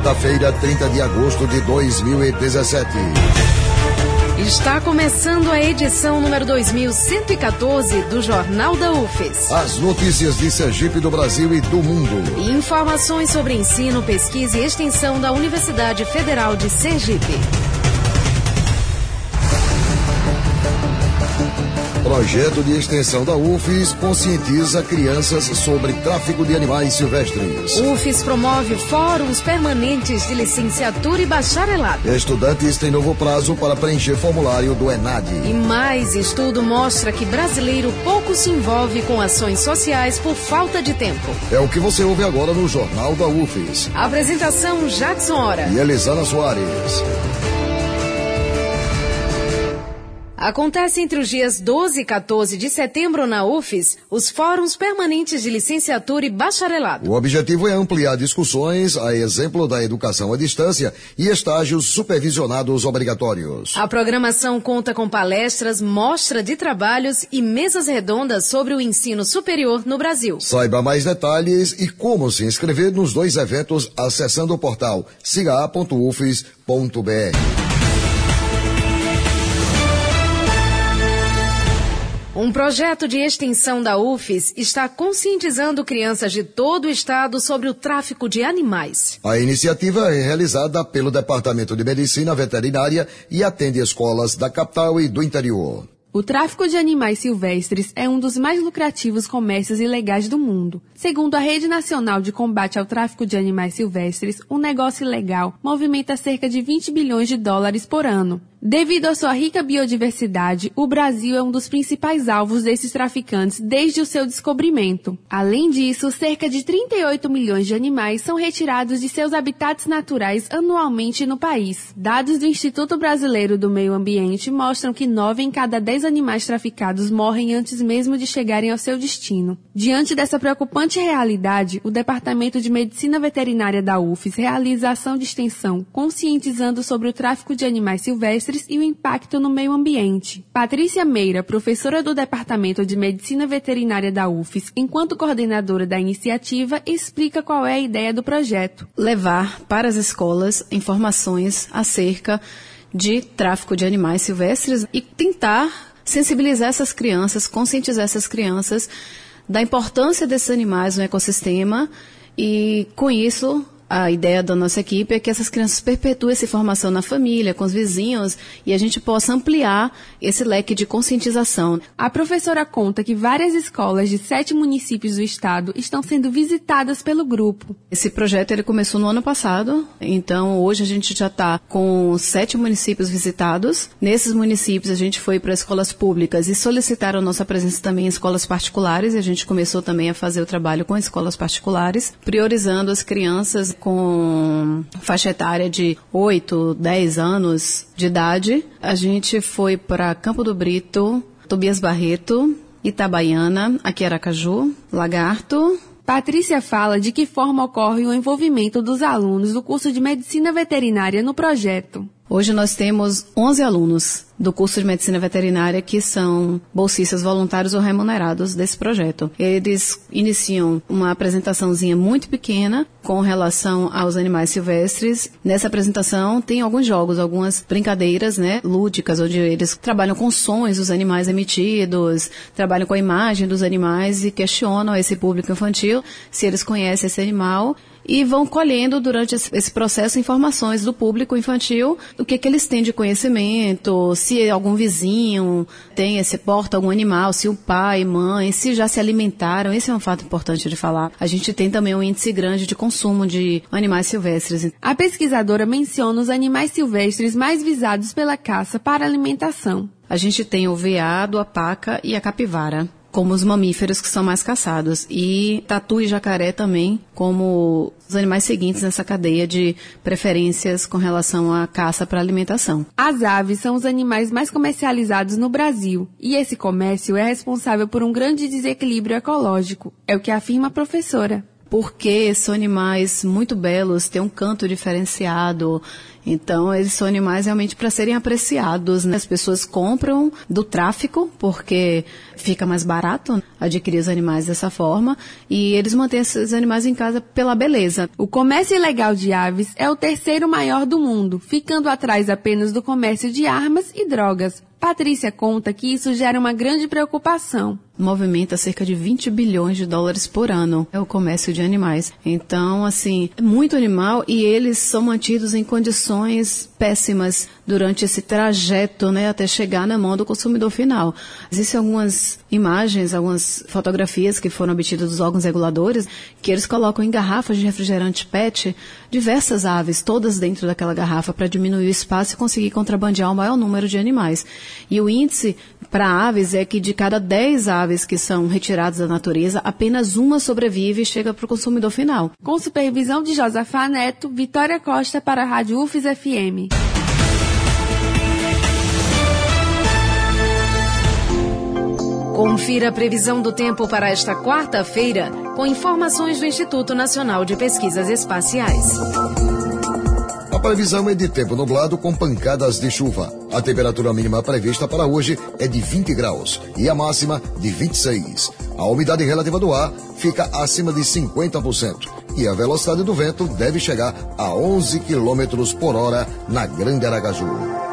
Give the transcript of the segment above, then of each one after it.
quarta-feira, 30 de agosto de 2017. Está começando a edição número 2114 do Jornal da UFES. As notícias de Sergipe, do Brasil e do mundo. E informações sobre ensino, pesquisa e extensão da Universidade Federal de Sergipe. Projeto de extensão da UFES conscientiza crianças sobre tráfico de animais silvestres. UFES promove fóruns permanentes de licenciatura e bacharelado. Estudantes têm novo prazo para preencher formulário do ENAD. E mais estudo mostra que brasileiro pouco se envolve com ações sociais por falta de tempo. É o que você ouve agora no Jornal da UFES. Apresentação Jackson Hora e Elisana Soares. Acontece entre os dias 12 e 14 de setembro na UFES os fóruns permanentes de licenciatura e bacharelado. O objetivo é ampliar discussões, a exemplo da educação à distância e estágios supervisionados obrigatórios. A programação conta com palestras, mostra de trabalhos e mesas redondas sobre o ensino superior no Brasil. Saiba mais detalhes e como se inscrever nos dois eventos acessando o portal siga.ufes.br. Um projeto de extensão da UFES está conscientizando crianças de todo o estado sobre o tráfico de animais. A iniciativa é realizada pelo Departamento de Medicina Veterinária e atende escolas da capital e do interior. O tráfico de animais silvestres é um dos mais lucrativos comércios ilegais do mundo. Segundo a Rede Nacional de Combate ao Tráfico de Animais Silvestres, o negócio ilegal movimenta cerca de 20 bilhões de dólares por ano. Devido à sua rica biodiversidade, o Brasil é um dos principais alvos desses traficantes desde o seu descobrimento. Além disso, cerca de 38 milhões de animais são retirados de seus habitats naturais anualmente no país. Dados do Instituto Brasileiro do Meio Ambiente mostram que 9 em cada 10 animais traficados morrem antes mesmo de chegarem ao seu destino. Diante dessa preocupante realidade, o Departamento de Medicina Veterinária da UFES realiza ação de extensão conscientizando sobre o tráfico de animais silvestres e o impacto no meio ambiente. Patrícia Meira, professora do Departamento de Medicina Veterinária da UFES, enquanto coordenadora da iniciativa, explica qual é a ideia do projeto. Levar para as escolas informações acerca de tráfico de animais silvestres e tentar sensibilizar essas crianças, conscientizar essas crianças da importância desses animais no ecossistema e, com isso, a ideia da nossa equipe é que essas crianças perpetuem essa informação na família, com os vizinhos, e a gente possa ampliar esse leque de conscientização. A professora conta que várias escolas de 7 municípios do estado estão sendo visitadas pelo grupo. Esse projeto ele começou no ano passado, então hoje a gente já está com 7 municípios visitados. Nesses municípios a gente foi para escolas públicas e solicitaram a nossa presença também em escolas particulares, e a gente começou também a fazer o trabalho com escolas particulares, priorizando as crianças com faixa etária de 8, 10 anos de idade. A gente foi para Campo do Brito, Tobias Barreto, Itabaiana, aqui Aracaju, Lagarto. Patrícia fala de que forma ocorre o envolvimento dos alunos do curso de Medicina Veterinária no projeto. Hoje nós temos 11 alunos do curso de Medicina Veterinária que são bolsistas voluntários ou remunerados desse projeto. Eles iniciam uma apresentaçãozinha muito pequena com relação aos animais silvestres. Nessa apresentação tem alguns jogos, algumas brincadeiras, lúdicas, onde eles trabalham com sons dos animais emitidos, trabalham com a imagem dos animais e questionam esse público infantil se eles conhecem esse animal. E vão colhendo durante esse processo informações do público infantil, o que eles têm de conhecimento, se algum vizinho porta algum animal, se o pai, mãe, se já se alimentaram. Esse é um fato importante de falar. A gente tem também um índice grande de consumo de animais silvestres. A pesquisadora menciona os animais silvestres mais visados pela caça para alimentação. A gente tem o veado, a paca e a capivara como os mamíferos que são mais caçados, e tatu e jacaré também como os animais seguintes nessa cadeia de preferências com relação à caça para alimentação. As aves são os animais mais comercializados no Brasil, e esse comércio é responsável por um grande desequilíbrio ecológico, é o que afirma a professora. porque são animais muito belos, têm um canto diferenciado. Então, eles são animais realmente para serem apreciados, né? As pessoas compram do tráfico, porque fica mais barato adquirir os animais dessa forma, e eles mantêm esses animais em casa pela beleza. O comércio ilegal de aves é o terceiro maior do mundo, ficando atrás apenas do comércio de armas e drogas. Patrícia conta que isso gera uma grande preocupação. Movimenta cerca de 20 bilhões de dólares por ano, é o comércio de animais. Então, assim, é muito animal e eles são mantidos em condições péssimas durante esse trajeto, né, até chegar na mão do consumidor final. Existem algumas imagens, algumas fotografias que foram obtidas dos órgãos reguladores, que eles colocam em garrafas de refrigerante PET diversas aves, todas dentro daquela garrafa, para diminuir o espaço e conseguir contrabandear o maior número de animais. E o índice para aves é que de cada 10 aves que são retiradas da natureza, apenas uma sobrevive e chega para o consumidor final. Com supervisão de Josafá Neto, Vitória Costa para a Rádio UFES FM. Confira a previsão do tempo para esta quarta-feira, com informações do Instituto Nacional de Pesquisas Espaciais. A previsão é de tempo nublado com pancadas de chuva. A temperatura mínima prevista para hoje é de 20 graus e a máxima de 26. A umidade relativa do ar fica acima de 50% e a velocidade do vento deve chegar a 11 km por hora na Grande Aracaju.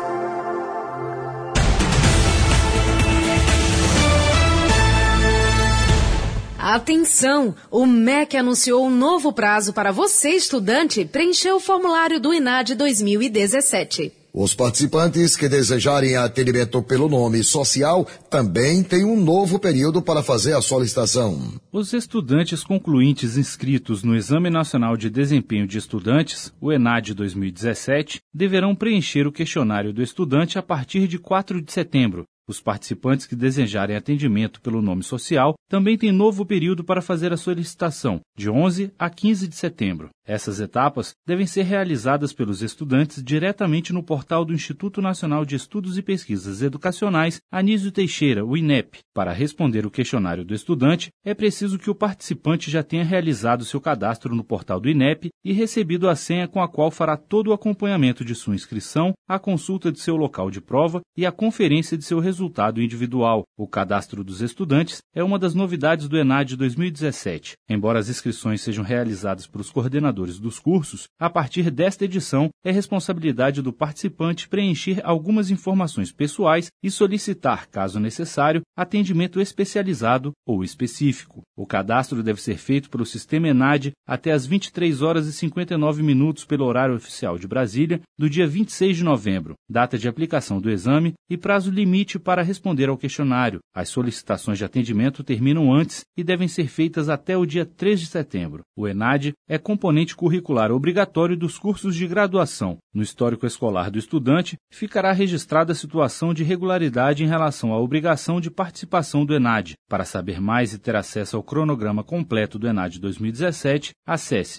Atenção! O MEC anunciou um novo prazo para você, estudante, preencher o formulário do ENAD 2017. Os participantes que desejarem atendimento pelo nome social também têm um novo período para fazer a solicitação. Os estudantes concluintes inscritos no Exame Nacional de Desempenho de Estudantes, o ENAD 2017, deverão preencher o questionário do estudante a partir de 4 de setembro. Os participantes que desejarem atendimento pelo nome social também têm novo período para fazer a solicitação, de 11 a 15 de setembro. Essas etapas devem ser realizadas pelos estudantes diretamente no portal do Instituto Nacional de Estudos e Pesquisas Educacionais, Anísio Teixeira, o INEP. Para responder o questionário do estudante, é preciso que o participante já tenha realizado seu cadastro no portal do INEP e recebido a senha com a qual fará todo o acompanhamento de sua inscrição, a consulta de seu local de prova e a conferência de seu resultado individual. O cadastro dos estudantes é uma das novidades do ENAD 2017. Embora as inscrições sejam realizadas por os coordenadores dos cursos, a partir desta edição é responsabilidade do participante preencher algumas informações pessoais e solicitar, caso necessário, atendimento especializado ou específico. O cadastro deve ser feito pelo sistema ENAD até às 23 horas e 59 minutos pelo horário oficial de Brasília, do dia 26 de novembro, data de aplicação do exame e prazo limite para responder ao questionário. As solicitações de atendimento terminam antes e devem ser feitas até o dia 3 de setembro. O ENAD é componente curricular obrigatório dos cursos de graduação. No histórico escolar do estudante, ficará registrada a situação de irregularidade em relação à obrigação de participação do ENAD. Para saber mais e ter acesso ao cronograma completo do ENAD 2017, acesse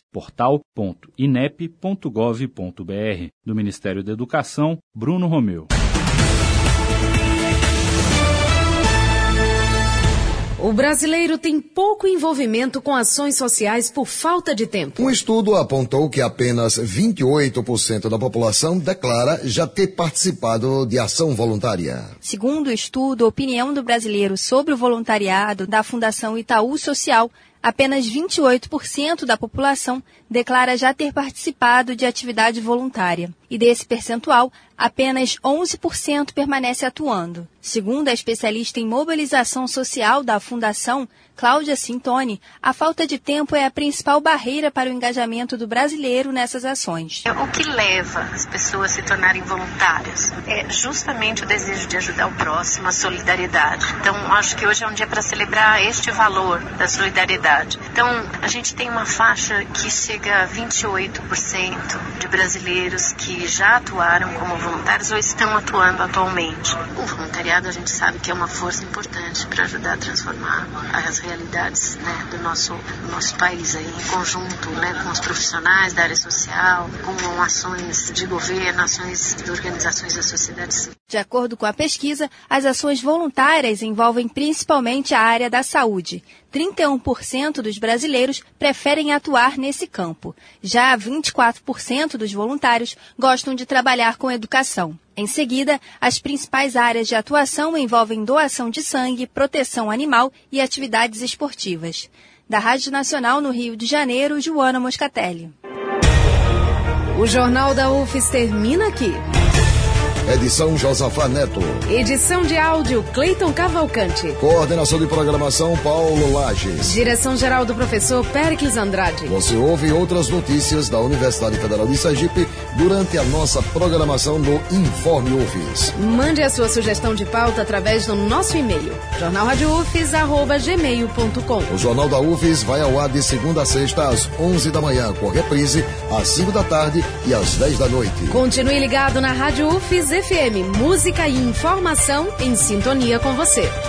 portal.inep.gov.br. Do Ministério da Educação, Bruno Romeu. O brasileiro tem pouco envolvimento com ações sociais por falta de tempo. Um estudo apontou que apenas 28% da população declara já ter participado de ação voluntária. Segundo o estudo Opinião do Brasileiro sobre o Voluntariado da Fundação Itaú Social, apenas 28% da população declara já ter participado de atividade voluntária. E desse percentual, apenas 11% permanece atuando. Segundo a especialista em mobilização social da Fundação, Cláudia Sintoni, a falta de tempo é a principal barreira para o engajamento do brasileiro nessas ações. O que leva as pessoas a se tornarem voluntárias é justamente o desejo de ajudar o próximo, a solidariedade. Então, acho que hoje é um dia para celebrar este valor da solidariedade. Então, a gente tem uma faixa que chega a 28% de brasileiros que já atuaram como voluntários ou estão atuando atualmente. O voluntariado voluntariado a gente sabe que é uma força importante para ajudar a transformar as realidades, né, do nosso país aí, em conjunto, né, com os profissionais da área social, com ações de governo, ações de organizações da sociedade civil. De acordo com a pesquisa, as ações voluntárias envolvem principalmente a área da saúde. 31% dos brasileiros preferem atuar nesse campo. Já 24% dos voluntários gostam de trabalhar com educação. Em seguida, as principais áreas de atuação envolvem doação de sangue, proteção animal e atividades esportivas. Da Rádio Nacional no Rio de Janeiro, Joana Moscatelli. O Jornal da UFES termina aqui. Edição Josafá Neto. Edição de áudio Cleiton Cavalcante. Coordenação de programação Paulo Lages. Direção-geral do professor Péricles Andrade. Você ouve outras notícias da Universidade Federal de Sergipe durante a nossa programação do Informe UFES. Mande a sua sugestão de pauta através do nosso e-mail, jornalradiofes@gmail.com. O Jornal da UFES vai ao ar de segunda a sexta às 11 da manhã, com reprise às 5 da tarde e às 10 da noite. Continue ligado na Rádio UFES FM, música e informação em sintonia com você.